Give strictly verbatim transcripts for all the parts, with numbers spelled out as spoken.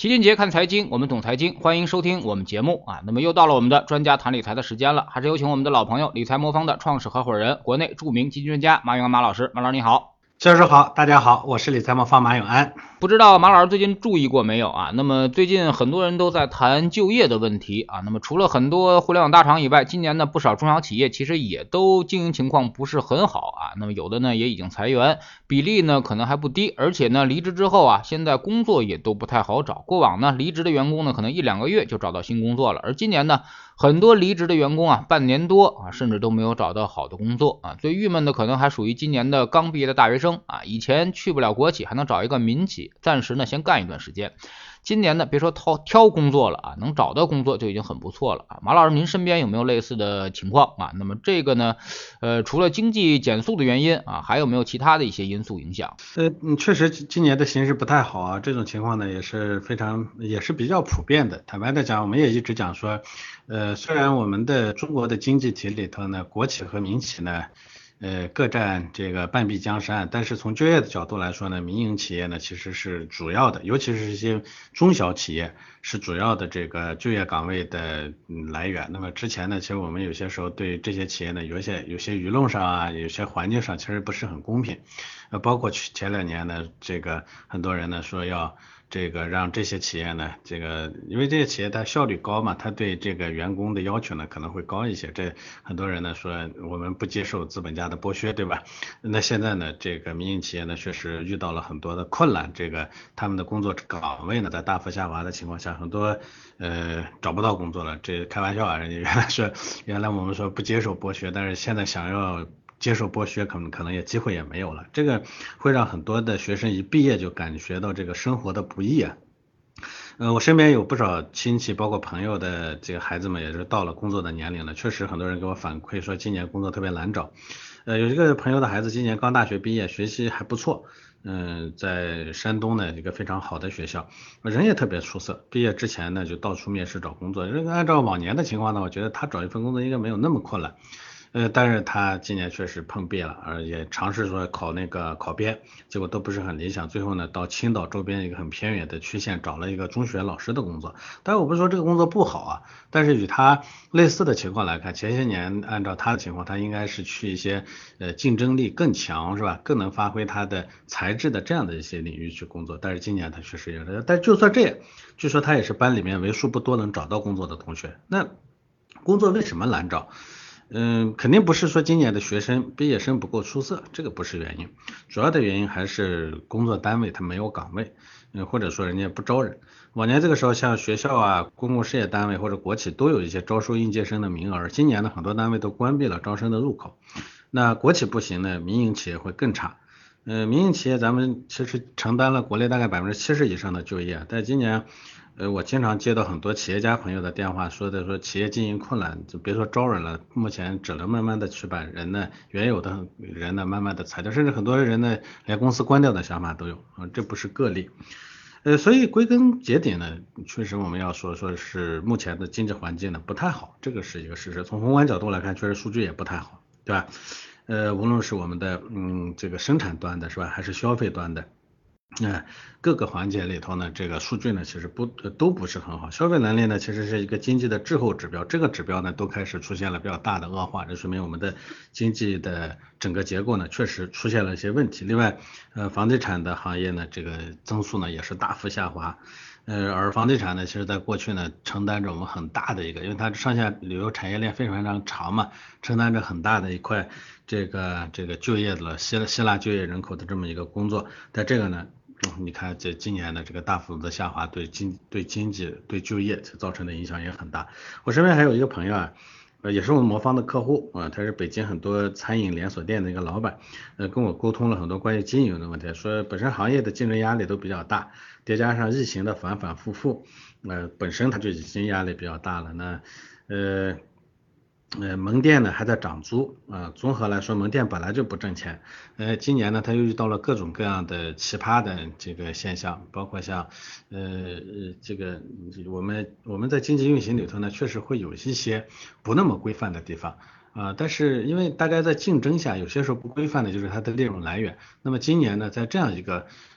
齐俊杰看财经，我们懂财经，欢迎收听我们节目啊。那么又到了我们的专家谈理财的时间了，还是有请我们的老朋友理财魔方的创始合伙人，国内著名基金专家马永安马老师。马老师你好。 教授好，大家好，我是理财魔方马永安。 不知道马老师最近注意过没有啊？那么最近很多人都在谈就业的问题啊。那么除了很多互联网大厂以外，今年呢不少中小企业其实也都经营情况不是很好啊。那么有的呢也已经裁员，比例呢可能还不低，而且呢离职之后啊，现在工作也都不太好找。过往呢离职的员工呢可能一两个月就找到新工作了，而今年呢很多离职的员工啊半年多啊甚至都没有找到好的工作啊。最郁闷的可能还属于今年的刚毕业的大学生啊，以前去不了国企还能找一个民企，暂时呢先干一段时间，今年呢别说挑挑工作了啊，能找到工作就已经很不错了啊。马老师您身边有没有类似的情况啊？那么这个呢呃除了经济减速的原因啊，还有没有其他的一些因素影响？ 呃，确实今年的形势不太好啊，这种情况呢也是非常也是比较普遍的。坦白的讲，我们也一直讲说，呃，虽然我们的中国的经济体里头呢，国企和民企呢呃，各占这个半壁江山，但是从就业的角度来说呢，民营企业呢其实是主要的，尤其是一些中小企业是主要的这个就业岗位的来源。那么之前呢，其实我们有些时候对这些企业呢，有一些有些舆论上啊，有些环境上其实不是很公平。呃，包括前两年呢，这个很多人呢说要这个让这些企业呢，这个因为这些企业它效率高嘛，它对这个员工的要求呢可能会高一些。这很多人呢说我们不接受资本家的剥削，对吧？那现在呢，这个民营企业呢确实遇到了很多的困难，这个他们的工作岗位呢在大幅下滑的情况下，很多呃找不到工作了。这开玩笑啊，人家原来说原来我们说不接受剥削，但是现在想要接受剥削可能可能也机会也没有了，这个会让很多的学生一毕业就感觉到这个生活的不易啊。呃，我身边有不少亲戚，包括朋友的这个孩子们，也是到了工作的年龄了。确实，很多人给我反馈说，今年工作特别难找。呃，有一个朋友的孩子今年刚大学毕业，学习还不错，嗯、呃在山东呢一个非常好的学校，人也特别出色。毕业之前呢就到处面试找工作。这个按照往年的情况呢，我觉得他找一份工作应该没有那么困难。呃，但是他今年确实碰壁了，而也尝试说考那个考编，结果都不是很理想。最后呢，到青岛周边一个很偏远的区县找了一个中学老师的工作。但是我不是说这个工作不好啊，但是与他类似的情况来看，前些年按照他的情况，他应该是去一些呃竞争力更强是吧，更能发挥他的才智的这样的一些领域去工作。但是今年他确实有这，但就算这样，据说他也是班里面为数不多能找到工作的同学。那工作为什么难找？嗯，肯定不是说今年的学生毕业生不够出色，这个不是原因，主要的原因还是工作单位它没有岗位，嗯，或者说人家不招人。往年这个时候，像学校啊、公共事业单位或者国企都有一些招收应届生的名额，今年呢很多单位都关闭了招生的入口。那国企不行呢，民营企业会更差。呃，民营企业咱们其实承担了国内大概百分之七十以上的就业，但今年，呃，我经常接到很多企业家朋友的电话，说的说企业经营困难，就别说招人了，目前只能慢慢的去把人呢原有的人呢慢慢的裁掉，甚至很多人呢连公司关掉的想法都有，啊、这不是个例。呃，所以归根结底呢，确实我们要说说是目前的经济环境呢不太好，这个是一个事实。从宏观角度来看，确实数据也不太好，对吧？呃，无论是我们的嗯这个生产端的是吧，还是消费端的，那、各个环节里头呢，这个数据呢其实不呃都不是很好。消费能力呢其实是一个经济的滞后指标，这个指标呢都开始出现了比较大的恶化，这说明我们的经济的整个结构呢确实出现了一些问题。另外，呃，房地产的行业呢这个增速呢也是大幅下滑。呃，而房地产呢，其实在过去呢，承担着我们很大的一个，因为它上下旅游产业链非常非常长嘛，承担着很大的一块这个这个就业的希希腊就业人口的这么一个工作。但这个呢，嗯你看这今年的这个大幅度的下滑，对经对经济对就业造成的影响也很大。我身边还有一个朋友啊。呃，也是我们魔方的客户啊，他是北京很多餐饮连锁店的一个老板，呃，跟我沟通了很多关于经营的问题，说本身行业的竞争压力都比较大，叠加上疫情的反反复复，呃，本身它就已经压力比较大了，那呃呃门店呢还在涨租啊、呃综合来说门店本来就不挣钱，呃今年呢他又遇到了各种各样的奇葩的这个现象，包括像呃呃这个我们我们在经济运行里头呢确实会有一些不那么规范的地方。啊、呃但是因为大家在竞争下，有些时候不规范的就是它的利润来源。那么今年呢，在这样一个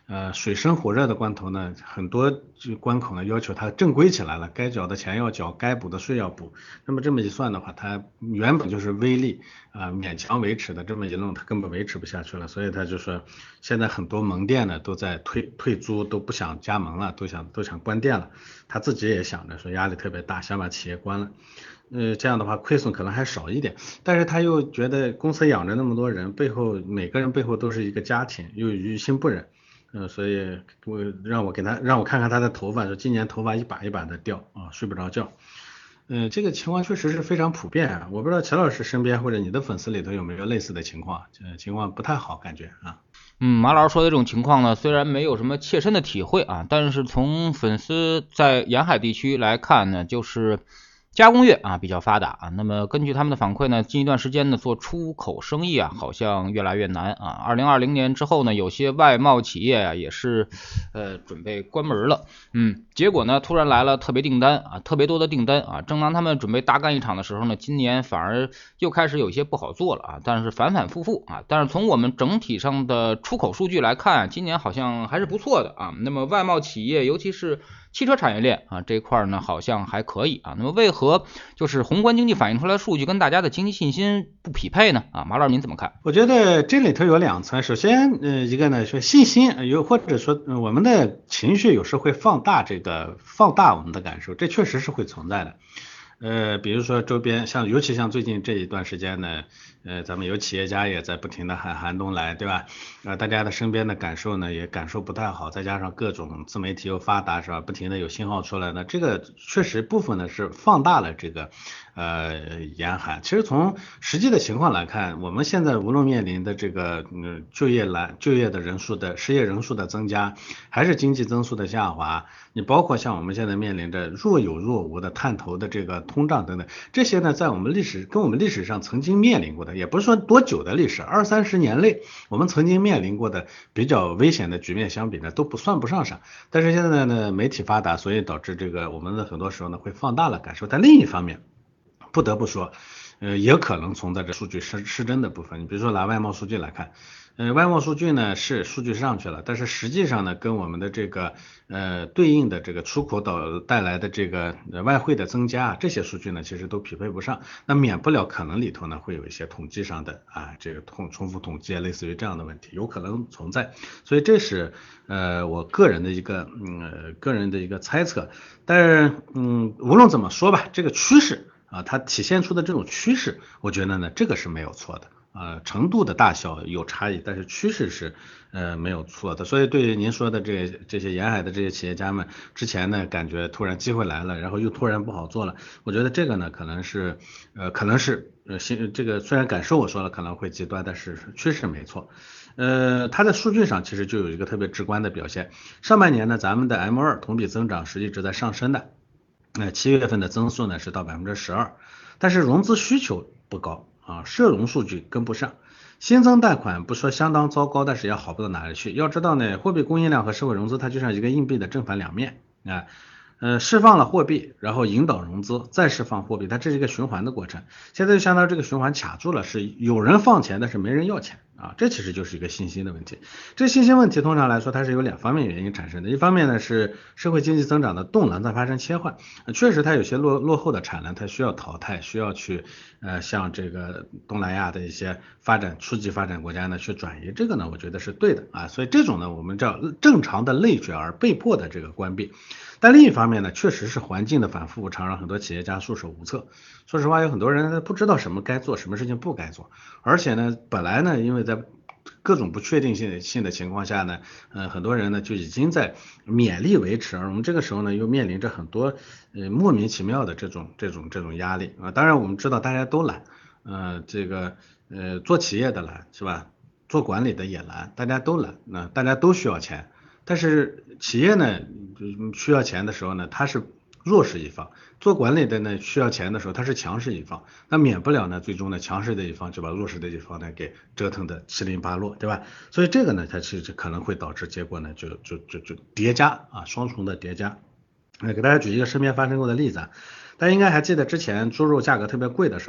呃水深火热的关头呢，很多关口呢要求它正规起来了，该缴的钱要缴，该补的税要补。那么这么一算的话，它原本就是微利啊、呃、勉强维持的，这么一弄它根本维持不下去了，所以它就说现在很多门店呢都在退退租，都不想加盟了，都想都想关店了。他自己也想着说压力特别大，想把企业关了。呃，这样的话亏损可能还少一点，但是他又觉得公司养着那么多人，背后每个人背后都是一个家庭，又于心不忍，呃，所以我让我给他让我看看他的头发，说今年头发一把一把的掉啊，睡不着觉。嗯、呃，这个情况确实是非常普遍啊，我不知道钱老师身边或者你的粉丝里头有没有类似的情况，这情况不太好感觉啊。 嗯，马老师说的这种情况呢，虽然没有什么切身的体会啊，但是从粉丝在沿海地区来看呢，就是加工业啊比较发达啊。那么根据他们的反馈呢，近一段时间呢做出口生意啊好像越来越难啊。二零二零年之后呢，有些外贸企业啊也是呃准备关门了。嗯，结果呢突然来了特别订单啊，特别多的订单啊。正当他们准备大干一场的时候呢，今年反而又开始有些不好做了啊。但是反反复复啊，但是从我们整体上的出口数据来看，今年好像还是不错的啊。那么外贸企业尤其是汽车产业链啊这块呢好像还可以啊，那么为何就是宏观经济反映出来的数据跟大家的经济信心不匹配呢？啊，马老师您怎么看？ 我觉得这里头有两层，首先呃一个呢说信心，有或者说、呃、我们的情绪有时会放大这个放大我们的感受，这确实是会存在的。呃，比如说周边像，尤其像最近这一段时间呢，呃，咱们有企业家也在不停的喊寒冬来，对吧？啊、呃，大家的身边的感受呢也感受不太好，再加上各种自媒体又发达，是吧？不停的有信号出来，那这个确实部分呢是放大了这个呃严寒。其实从实际的情况来看，我们现在无论面临的这个嗯就业来就业的人数的失业人数的增加，还是经济增速的下滑，你包括像我们现在面临着若有若无的探头的这个通胀等等，这些呢，在我们历史跟我们历史上曾经面临过的，也不是说多久的历史，二三十年内我们曾经面临过的比较危险的局面相比呢，都不算不上啥。但是现在呢，媒体发达，所以导致这个我们的很多时候呢会放大了感受。但另一方面，不得不说，呃，也可能存在着数据失失真的部分。你比如说拿外贸数据来看，呃，外贸数据呢是数据上去了，但是实际上呢，跟我们的这个呃对应的这个出口导带来的这个呃外汇的增加，这些数据呢其实都匹配不上，那免不了可能里头呢会有一些统计上的啊这个重重复统计啊，类似于这样的问题，有可能存在，所以这是呃我个人的一个嗯、呃、个人的一个猜测，但是嗯无论怎么说吧，这个趋势啊它体现出的这种趋势，我觉得呢这个是没有错的。呃，程度的大小有差异，但是趋势是呃没有错的。所以对于您说的这这些沿海的这些企业家们，之前呢感觉突然机会来了，然后又突然不好做了，我觉得这个呢可能是呃可能是呃新这个虽然感受我说了可能会极端，但是趋势没错。呃，它的数据上其实就有一个特别直观的表现，上半年呢咱们的 M 二 同比增长是一直在上升的，那、呃、七月份的增速呢是到百分之十二，但是融资需求不高。啊，社融数据跟不上，新增贷款不说相当糟糕，但是也好不到哪里去。要知道呢，货币供应量和社会融资它就像一个硬币的正反两面啊。呃，释放了货币，然后引导融资，再释放货币，它这是一个循环的过程。现在就相当于这个循环卡住了，是有人放钱，但是没人要钱啊，这其实就是一个信心的问题。这信心问题通常来说，它是有两方面原因产生的。一方面呢是社会经济增长的动能在发生切换，呃、确实它有些落落后的产能，它需要淘汰，需要去呃向这个东南亚的一些发展初级发展国家呢去转移，这个呢我觉得是对的啊。所以这种呢我们叫正常的内卷而被迫的这个关闭。但另一方面呢，确实是环境的反复无常，让很多企业家束手无策。说实话，有很多人不知道什么该做，什么事情不该做。而且呢，本来呢，因为在各种不确定性性的情况下呢，呃，很多人呢就已经在勉力维持，而我们这个时候呢，又面临着很多呃莫名其妙的这种这种这种压力啊。当然，我们知道大家都懒，呃，这个呃做企业的懒是吧？做管理的也懒，大家都懒，那大家都需要钱。但是企业呢需要钱的时候呢，它是弱势一方；做管理的呢需要钱的时候，它是强势一方。那免不了呢，最终呢强势的一方就把弱势的一方呢给折腾的七零八落，对吧？所以这个呢，它其实可能会导致结果呢就就就就叠加啊，双重的叠加。呃，给大家举一个身边发生过的例子啊，大家应该还记得之前猪肉价格特别贵的时候。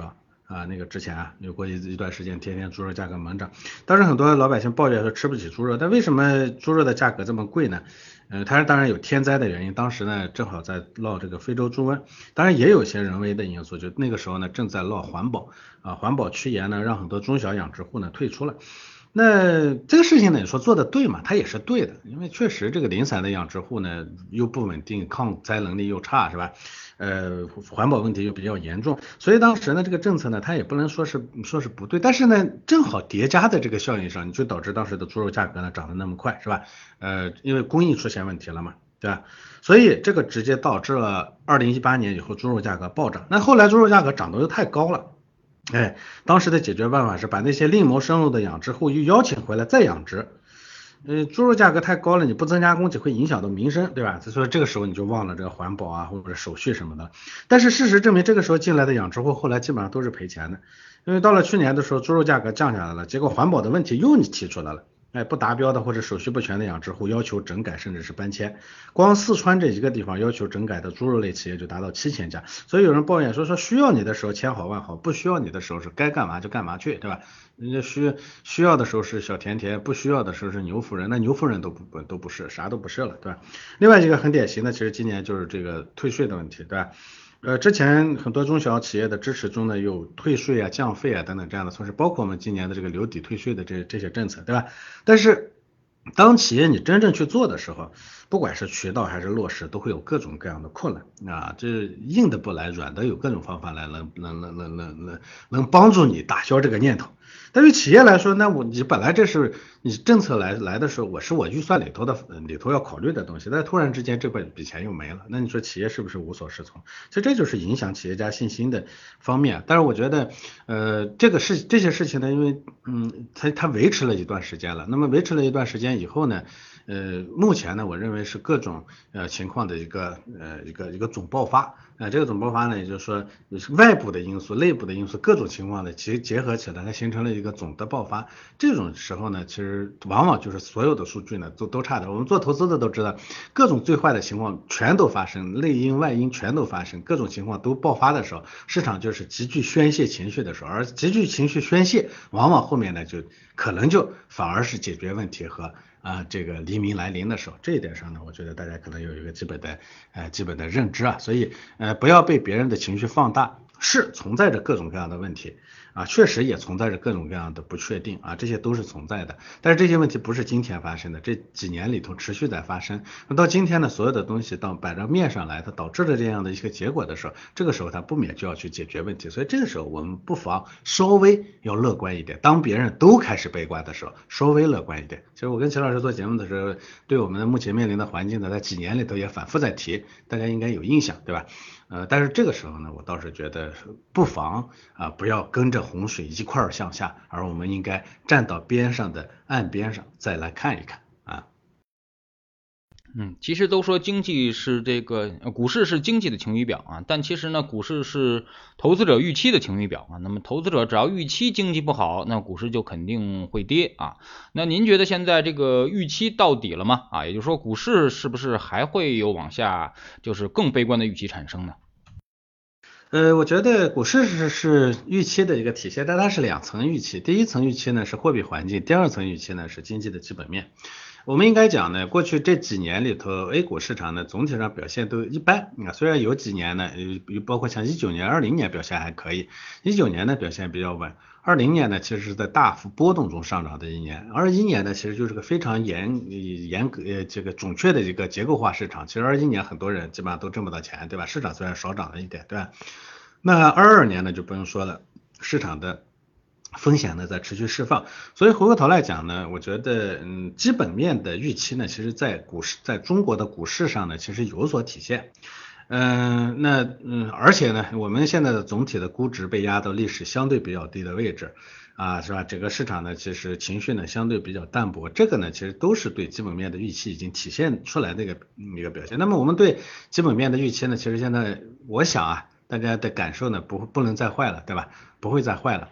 啊，那个之前啊有过一一段时间，天天猪肉价格猛涨，当时很多老百姓抱怨说吃不起猪肉，但为什么猪肉的价格这么贵呢？呃，它当然有天灾的原因，当时呢正好在闹这个非洲猪瘟，当然也有一些人为的因素，就那个时候呢正在闹环保啊，环保趋严呢，让很多中小养殖户呢退出了。那这个事情呢，你说做的对嘛？它也是对的，因为确实这个零散的养殖户呢又不稳定，抗灾能力又差，是吧？呃，环保问题又比较严重，所以当时呢这个政策呢，它也不能说是说是不对，但是呢正好叠加在这个效应上，你就导致当时的猪肉价格呢涨得那么快，是吧？呃，因为供应出现问题了嘛，对吧？所以这个直接导致了二零一八年以后猪肉价格暴涨，那后来猪肉价格涨得又太高了。哎，当时的解决办法是把那些另谋生路的养殖户又邀请回来再养殖。呃，猪肉价格太高了，你不增加供给会影响到民生，对吧？所以这个时候你就忘了这个环保啊或者手续什么的。但是事实证明，这个时候进来的养殖户后来基本上都是赔钱的，因为到了去年的时候，猪肉价格降下来了，结果环保的问题又你提出来了。哎，不达标的或者手续不全的养殖户要求整改甚至是搬迁，光四川这一个地方要求整改的猪肉类企业就达到七千家，所以有人抱怨说说需要你的时候千好万好，不需要你的时候是该干嘛就干嘛去，对吧？人家需需要的时候是小甜甜，不需要的时候是牛夫人，那牛夫人都不都不是，啥都不是了，对吧？另外一个很典型的，其实今年就是这个退税的问题，对吧？呃，之前很多中小企业的支持中呢，有退税啊、降费啊等等这样的措施，包括我们今年的这个留抵退税的这这些政策，对吧？但是当企业你真正去做的时候，不管是渠道还是落实，都会有各种各样的困难啊，这硬的不来，软的有各种方法来能能能能能能能帮助你打消这个念头。但对企业来说，那我你本来这是你政策来来的时候，我是我预算里头的里头要考虑的东西，但突然之间这笔钱又没了，那你说企业是不是无所适从？其实这就是影响企业家信心的方面。但是我觉得，呃，这个事这些事情呢，因为嗯，它它维持了一段时间了，那么维持了一段时间以后呢，呃，目前呢，我认为是各种呃情况的一个呃一个一个总爆发。呃，这个总爆发呢，也就是说，也是外部的因素、内部的因素各种情况的结结合起来，它形成了一个总的爆发。这种时候呢，其实往往就是所有的数据呢都都差的。我们做投资的都知道，各种最坏的情况全都发生，内因外因全都发生，各种情况都爆发的时候，市场就是极具宣泄情绪的时候，而极具情绪宣泄，往往后面呢就可能就反而是解决问题和啊、呃，这个黎明来临的时候，这一点上呢，我觉得大家可能有一个基本的呃基本的认知啊，所以呃不要被别人的情绪放大，是存在着各种各样的问题啊，确实也存在着各种各样的不确定啊，这些都是存在的，但是这些问题不是今天发生的，这几年里头持续在发生，那到今天呢，所有的东西到摆到面上来，它导致了这样的一个结果的时候，这个时候它不免就要去解决问题，所以这个时候我们不妨稍微要乐观一点，当别人都开始悲观的时候，稍微乐观一点。其实我跟齐老师做节目的时候，对我们目前面临的环境呢，在几年里头也反复在提，大家应该有印象，对吧？呃，但是这个时候呢，我倒是觉得不妨啊、呃，不要跟着洪水一块儿向下，而我们应该站到边上的岸边上再来看一看啊。 嗯，其实都说经济是这个股市是经济的晴雨表啊，但其实呢，股市是投资者预期的晴雨表啊。那么投资者只要预期经济不好，那股市就肯定会跌啊。那您觉得现在这个预期到底了吗？啊，也就是说股市是不是还会有往下就是更悲观的预期产生呢？ 呃，我觉得股市是是预期的一个体现，但它是两层预期。第一层预期呢是货币环境，第二层预期呢是经济的基本面。我们应该讲呢，过去这几年里头 A 股市场呢总体上表现都一般啊，虽然有几年呢，呃，包括像一九年、二零年表现还可以，一九年呢表现比较稳，二零年呢其实是在大幅波动中上涨的一年，二一年呢其实就是个非常严严格呃这个准确的一个结构化市场，其实二一年很多人基本上都挣不到钱，对吧？市场虽然少涨了一点，对吧？那二二年呢就不用说了，市场的风险呢在持续释放，所以回过头来讲呢，我觉得嗯基本面的预期呢，其实在股市在中国的股市上呢，其实有所体现。嗯、呃，那嗯，而且呢，我们现在的总体的估值被压到历史相对比较低的位置，啊，是吧？整个市场呢，其实情绪呢相对比较淡薄，这个呢，其实都是对基本面的预期已经体现出来的一个一个表现。那么我们对基本面的预期呢，其实现在我想啊，大家的感受呢不不能再坏了，对吧？不会再坏了。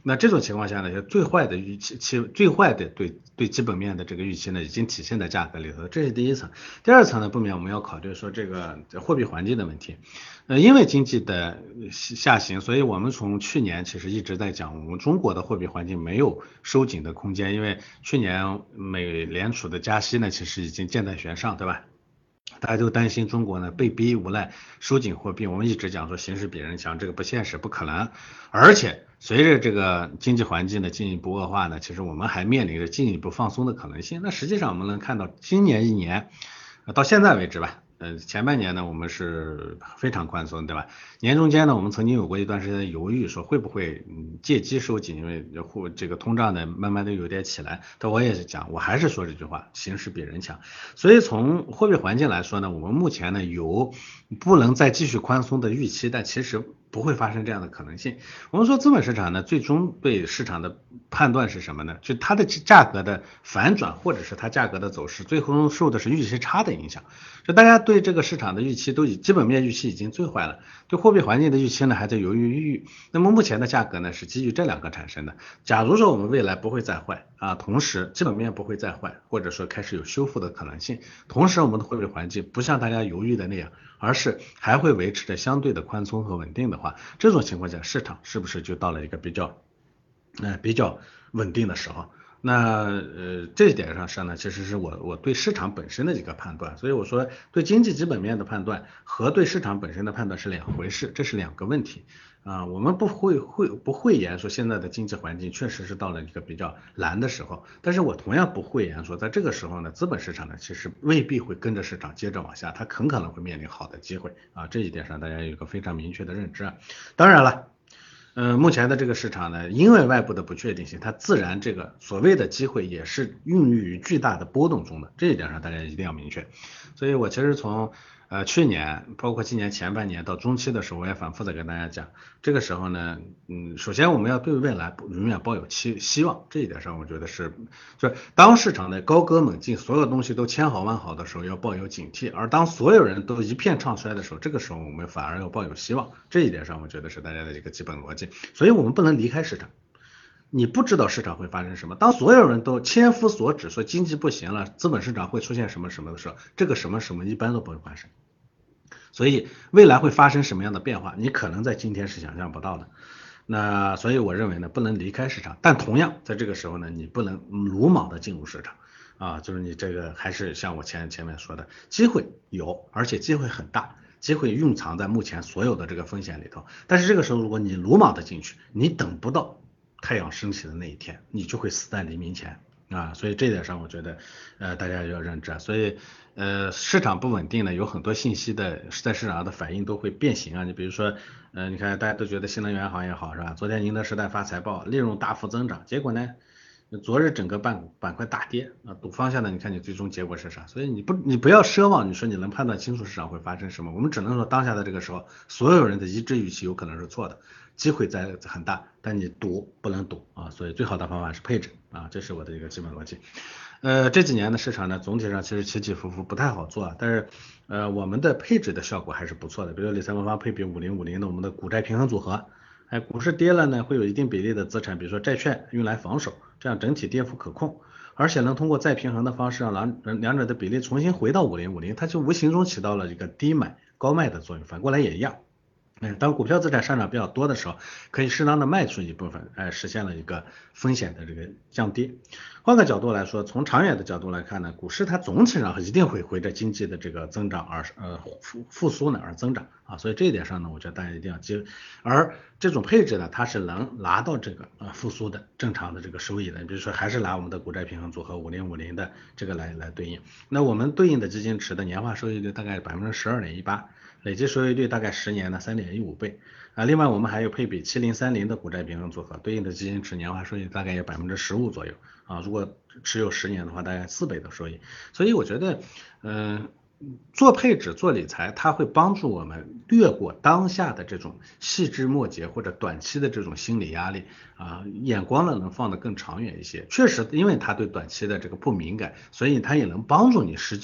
那这种情况下呢，就最坏的预期，其最坏的对对基本面的这个预期呢，已经体现在价格里头，这是第一层。第二层呢，不免我们要考虑说这个货币环境的问题。呃，因为经济的下行，所以我们从去年其实一直在讲，我们中国的货币环境没有收紧的空间，因为去年美联储的加息呢，其实已经箭在弦上，对吧？大家都担心中国呢被逼无奈收紧货币，我们一直讲说形势比人强，这个不现实，不可能。而且随着这个经济环境的进一步恶化呢，其实我们还面临着进一步放松的可能性。那实际上我们能看到，今年一年到现在为止吧。呃，前半年呢，我们是非常宽松，对吧？年中间呢，我们曾经有过一段时间的犹豫，说会不会嗯借机收紧，因为货这个通胀呢慢慢的有点起来。但我也是讲，我还是说这句话，形势比人强。所以从货币环境来说呢，我们目前呢有不能再继续宽松的预期，但其实不会发生这样的可能性。我们说资本市场呢，最终对市场的判断是什么呢？就它的价格的反转，或者是它价格的走势，最后受的是预期差的影响。就大家对这个市场的预期都已基本面预期已经最坏了，对货币环境的预期呢还在犹犹豫豫。那么目前的价格呢是基于这两个产生的。假如说我们未来不会再坏啊，同时基本面不会再坏，或者说开始有修复的可能性，同时我们的货币环境不像大家犹豫的那样，而是还会维持着相对的宽松和稳定的话，这种情况下市场是不是就到了一个比较呃比较稳定的时候？那呃这一点上上呢，其实是我我对市场本身的一个判断，所以我说对经济基本面的判断和对市场本身的判断是两回事，这是两个问题啊、呃。我们不会会不讳言说现在的经济环境确实是到了一个比较难的时候，但是我同样不讳言说在这个时候呢，资本市场呢其实未必会跟着市场接着往下，它很可能会面临好的机会啊，这一点上大家有一个非常明确的认知。当然了。呃，目前的这个市场呢，因为外部的不确定性，它自然这个所谓的机会也是孕育于巨大的波动中的，这一点上大家一定要明确。所以我其实从呃去年，包括今年前半年到中期的时候，我也反复的跟大家讲，这个时候呢，嗯，首先我们要对未来永远抱有期希望，这一点上我觉得是，就是当市场的高歌猛进，所有东西都千好万好的时候，要抱有警惕；而当所有人都一片唱衰的时候，这个时候我们反而要抱有希望。这一点上，我觉得是大家的一个基本逻辑。所以我们不能离开市场。你不知道市场会发生什么，当所有人都千夫所指说经济不行了，资本市场会出现什么什么的时候，这个什么什么一般都不会发生。所以未来会发生什么样的变化，你可能在今天是想象不到的。那所以我认为呢，不能离开市场，但同样在这个时候呢，你不能鲁莽的进入市场啊，就是你这个还是像我前前面说的，机会有，而且机会很大。机会蕴藏在目前所有的这个风险里头，但是这个时候如果你鲁莽的进去，你等不到太阳升起的那一天，你就会死在黎明前啊，所以这点上我觉得呃大家要认知啊，所以呃市场不稳定呢，有很多信息的在市场上的反应都会变形啊，你比如说呃你看大家都觉得新能源行业好是吧？昨天宁德时代发财报，利润大幅增长，结果呢？昨日整个板板块大跌啊，赌方向呢？你看你最终结果是啥？所以你不你不要奢望，你说你能判断清楚市场会发生什么？我们只能说当下的这个时候，所有人的一致预期有可能是错的，机会在很大，但你赌不能赌啊，所以最好的方法是配置啊，这是我的一个基本逻辑。呃，这几年的市场呢，总体上其实起起伏伏不太好做啊，但是呃我们的配置的效果还是不错的，比如理财魔方配比五零五零的我们的股债平衡组合。哎，股市跌了呢，会有一定比例的资产，比如说债券用来防守，这样整体跌幅可控，而且能通过再平衡的方式让两两者的比例重新回到五零五零，它就无形中起到了一个低买高卖的作用，反过来也一样。哎，当股票资产上涨比较多的时候，可以适当的卖出一部分，哎，实现了一个风险的这个降低。换个角度来说，从长远的角度来看呢，股市它总体上一定会随着经济的这个增长而呃复复苏呢而增长啊，所以这一点上呢，我觉得大家一定要记。而这种配置呢，它是能拿到这个呃复苏的正常的这个收益的。比如说还是拿我们的股债平衡组合五零五零的这个来来对应，那我们对应的基金池的年化收益率大概百分之十二点一八。累计收益率大概十年呢三点一五倍啊，另外我们还有配比七零三零的股债平衡组合，对应的基金池年化收益大概有百分之十五左右啊，如果持有十年的话，大概四倍的收益，所以我觉得，嗯、呃。做配置做理财，它会帮助我们略过当下的这种细枝末节或者短期的这种心理压力啊，眼光呢能放得更长远一些。确实，因为它对短期的这个不敏感，所以它也能帮助你实际的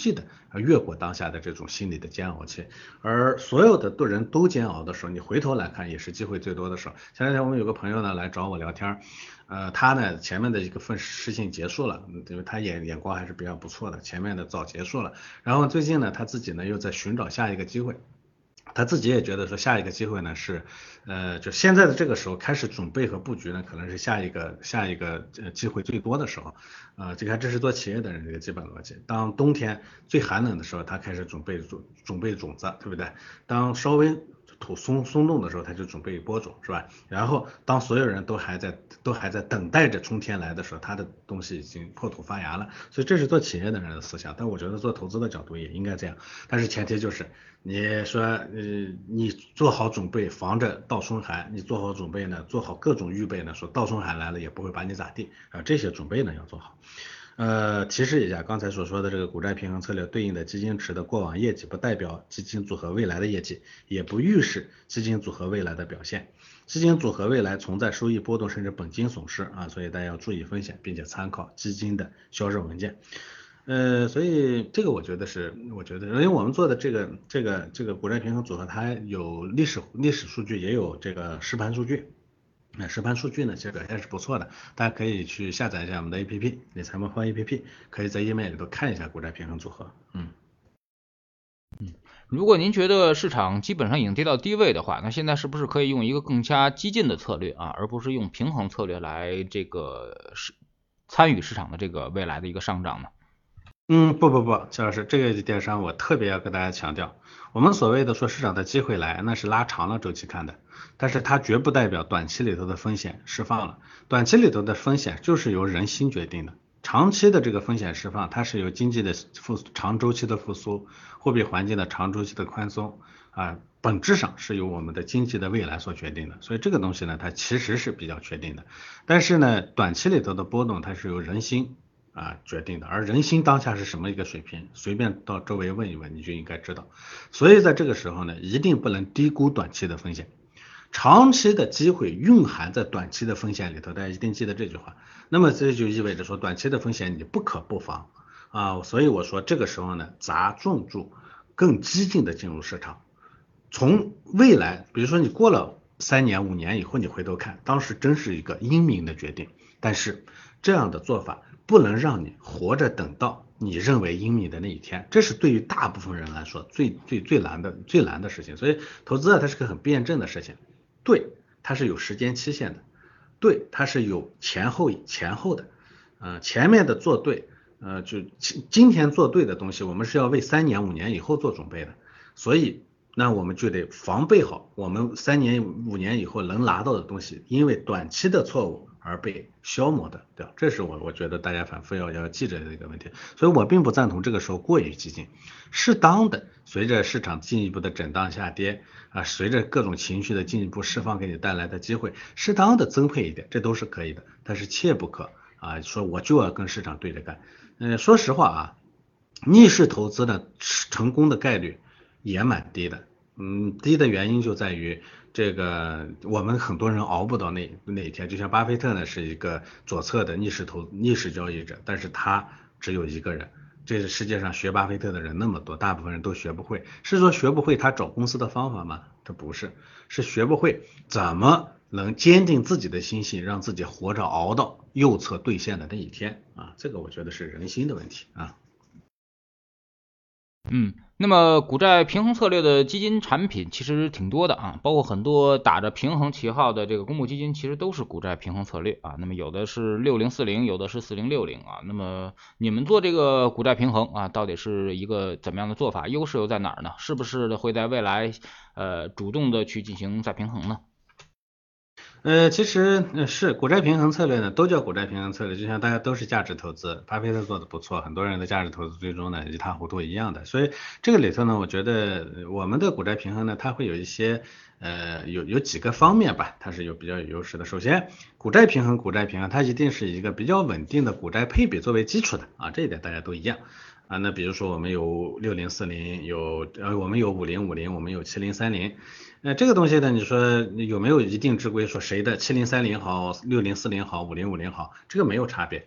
越过当下的这种心理的煎熬期。而所有的都人都煎熬的时候，你回头来看也是机会最多的时候。前两天我们有个朋友呢来找我聊天，呃，他呢前面的一个份事情结束了，因为他眼眼光还是比较不错的，前面的早结束了。然后最近呢他自己呢又在寻找下一个机会。他自己也觉得说下一个机会呢是，呃，就现在的这个时候开始准备和布局呢，可能是下一个下一个呃机会最多的时候，呃，这看这是做企业的人这个基本逻辑。当冬天最寒冷的时候，他开始准备准准备种子，对不对？当稍微土松松动的时候，他就准备播种，是吧？然后当所有人都还在都还在等待着春天来的时候，他的东西已经破土发芽了。所以这是做企业的人的思想，但我觉得做投资的角度也应该这样，但是前提就是你说呃你做好准备，防着倒春寒，你做好准备呢，做好各种预备呢，说倒春寒来了也不会把你咋地啊，这些准备呢要做好。呃，提示一下，刚才所说的这个股债平衡策略对应的基金池的过往业绩，不代表基金组合未来的业绩，也不预示基金组合未来的表现。基金组合未来存在收益波动甚至本金损失啊，所以大家要注意风险，并且参考基金的销售文件。呃，所以这个我觉得是，我觉得，因为我们做的这个这个这个股债平衡组合，它有历史历史数据，也有这个实盘数据。那实盘数据呢，其实表现是不错的，大家可以去下载一下我们的 A P P， 理财魔方 A P P， 可以在页面里头看一下股债平衡组合。嗯嗯，如果您觉得市场基本上已经跌到低位的话，那现在是不是可以用一个更加激进的策略啊，而不是用平衡策略来这个是参与市场的这个未来的一个上涨呢？ 嗯，不不不，肖老师，这个点上我特别要跟大家强调，我们所谓的说市场的机会来，那是拉长了周期看的，但是它绝不代表短期里头的风险释放了，短期里头的风险就是由人心决定的，长期的这个风险释放，它是由经济的复长周期的复苏，货币环境的长周期的宽松啊，本质上是由我们的经济的未来所决定的，所以这个东西呢，它其实是比较确定的，但是呢，短期里头的波动它是由人心啊决定的，而人心当下是什么一个水平，随便到周围问一问你就应该知道。所以在这个时候呢，一定不能低估短期的风险，长期的机会蕴含在短期的风险里头，大家一定记得这句话。那么这就意味着说，短期的风险你不可不防啊。所以我说这个时候呢，砸重注，更激进的进入市场。从未来，比如说你过了三年五年以后，你回头看，当时真是一个英明的决定，但是这样的做法不能让你活着等到你认为英明的那一天，这是对于大部分人来说最最最难的最难的事情。所以投资啊，它是个很辩证的事情，对，它是有时间期限的，对，它是有前后前后的，呃，前面的做对，呃，就今天做对的东西，我们是要为三年五年以后做准备的，所以那我们就得防备好我们三年五年以后能拿到的东西，因为短期的错误而被消磨的，对吧？这是我我觉得大家反复要要记着的一个问题，所以我并不赞同这个时候过于激进，适当的随着市场进一步的震荡下跌啊，随着各种情绪的进一步释放给你带来的机会，适当的增配一点，这都是可以的，但是切不可啊说我就要跟市场对着干。嗯，说实话啊，逆势投资的成功的概率也蛮低的，嗯，低的原因就在于这个我们很多人熬不到那那一天，就像巴菲特呢是一个左侧的逆势投逆势交易者，但是他只有一个人，这个世界上学巴菲特的人那么多，大部分人都学不会，是说学不会他找公司的方法吗？他不是，是学不会怎么能坚定自己的心性，让自己活着熬到右侧兑现的那一天啊，这个我觉得是人心的问题啊。 嗯，那么股债平衡策略的基金产品其实挺多的啊，包括很多打着平衡旗号的这个公募基金，其实都是股债平衡策略啊。那么有的是六零四零，有的是四零六零啊。那么你们做这个股债平衡啊，到底是一个怎么样的做法？优势又在哪儿呢？是不是会在未来呃主动的去进行再平衡呢？ 呃，其实呃是股债平衡策略呢，都叫股债平衡策略，就像大家都是价值投资，巴菲特做的不错，很多人的价值投资最终呢一塌糊涂一样的，所以这个里头呢，我觉得我们的股债平衡呢，它会有一些呃有有几个方面吧，它是有比较有优势的。首先，股债平衡，股债平衡，它一定是以一个比较稳定的股债配比作为基础的啊，这一点大家都一样。啊，那比如说我们有六零四零，有呃我们有五零五零，我们有七零三零，呃这个东西呢，你说有没有一定之规说谁的七零三零好，六零四零好，五零五零好，这个没有差别。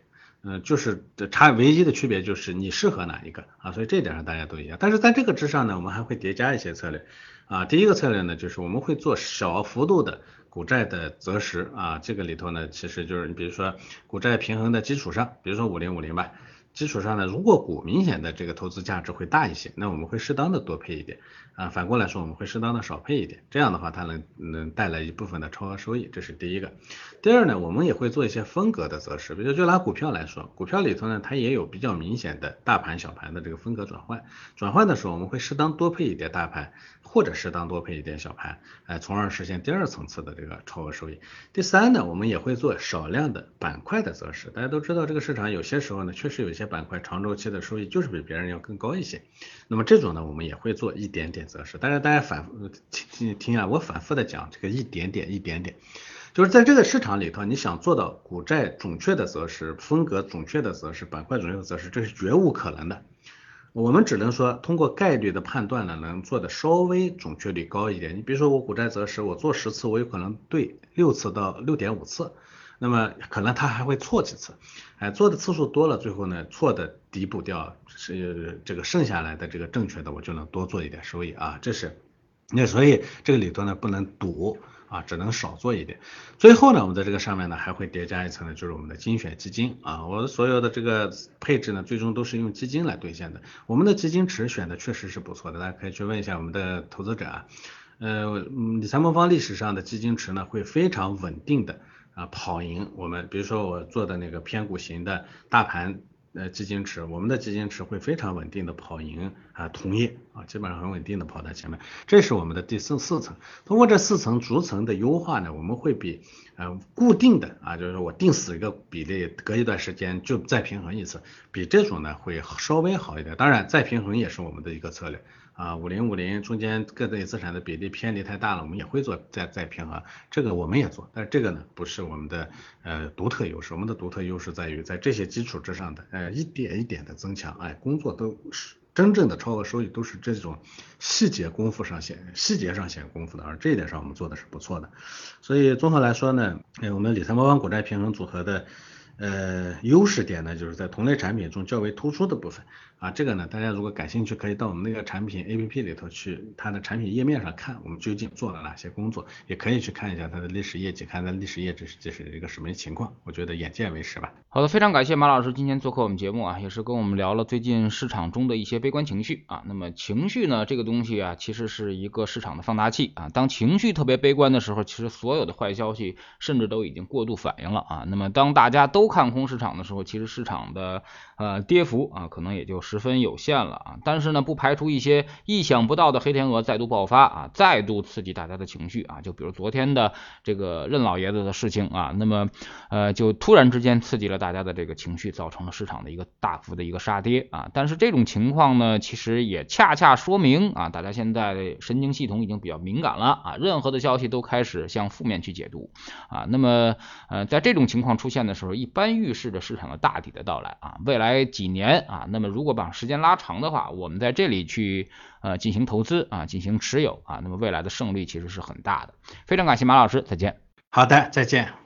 嗯，就是差唯一的区别就是你适合哪一个啊，所以这一点上大家都一样。但是在这个之上呢，我们还会叠加一些策略啊。第一个策略呢，就是我们会做小幅度的股债的择时啊，这个里头呢，其实就是你比如说股债平衡的基础上，比如说五零五零吧。基础上呢，如果股明显的这个投资价值会大一些，那我们会适当的多配一点啊。反过来说，我们会适当的少配一点，这样的话它能能带来一部分的超额收益，这是第一个。第二呢，我们也会做一些风格的择时，比如就拿股票来说，股票里头呢，它也有比较明显的大盘小盘的这个风格转换，转换的时候我们会适当多配一点大盘，或者适当多配一点小盘，哎，从而实现第二层次的这个超额收益。第三呢，我们也会做少量的板块的择时，大家都知道这个市场有些时候呢，确实有一些板块长周期的收益就是比别人要更高一些，那么这种呢，我们也会做一点点择时。当然大家反复听听啊，我反复的讲这个一点点一点点。就是在这个市场里头，你想做到股债准确的择时，风格准确的择时，板块准确的择时，这是绝无可能的。我们只能说通过概率的判断呢，能做的稍微准确率高一点。你比如说我股债择时，我做十次，我有可能对六次到六点五次，那么可能它还会错几次，哎，做的次数多了，最后呢错的弥补掉，是这个剩下来的这个正确的，我就能多做一点收益啊，这是。那所以这个里头呢不能赌啊，只能少做一点。最后呢，我们在这个上面呢还会叠加一层呢，就是我们的精选基金啊。我的所有的这个配置呢，最终都是用基金来兑现的。我们的基金池选的确实是不错的，大家可以去问一下我们的投资者啊。呃，理财魔方历史上的基金池呢，会非常稳定的啊跑赢我们。比如说我做的那个偏股型的大盘。呃，基金池，我们的基金池会非常稳定的跑赢啊同业啊，基本上很稳定的跑在前面，这是我们的第四四层。通过这四层逐层的优化呢，我们会比呃固定的啊，就是我定死一个比例，隔一段时间就再平衡一次，比这种呢会稍微好一点。当然，再平衡也是我们的一个策略啊，五零五零中间各类资产的比例偏离太大了，我们也会做再再平衡，这个我们也做，但是这个呢不是我们的呃独特优势，我们的独特优势在于在这些基础之上的呃一点一点的增强，哎，工作都是真正的超额收益都是这种细节功夫上显细节上显功夫的，而这一点上我们做的是不错的。所以综合来说呢，哎，我们理财魔方股债平衡组合的呃优势点呢，就是在同类产品中较为突出的部分啊，这个呢，大家如果感兴趣，可以到我们那个产品 A P P 里头去，它的产品页面上看，我们究竟做了哪些工作，也可以去看一下它的历史业绩，看它历史业绩这是一个什么情况，我觉得眼见为实吧。 好的，非常感谢马老师今天做客我们节目啊，也是跟我们聊了最近市场中的一些悲观情绪啊。那么情绪呢，这个东西啊，其实是一个市场的放大器啊。当情绪特别悲观的时候，其实所有的坏消息甚至都已经过度反应了啊。那么当大家都看空市场的时候，其实市场的呃跌幅啊，可能也就十分有限了啊。但是呢，不排除一些意想不到的黑天鹅再度爆发啊，再度刺激大家的情绪啊。就比如昨天的这个任老爷子的事情啊，那么呃就突然之间刺激了大家的这个情绪，造成了市场的一个大幅的一个杀跌啊。但是这种情况呢，其实也恰恰说明啊，大家现在神经系统已经比较敏感了啊，任何的消息都开始向负面去解读啊。那么呃在这种情况出现的时候，一般预示着市场的大底的到来啊。未来几年啊，那么如果把时间拉长的话，我们在这里去呃进行投资啊，进行持有啊，那么未来的胜率其实是很大的。非常感谢马老师，再见。 好的，再见。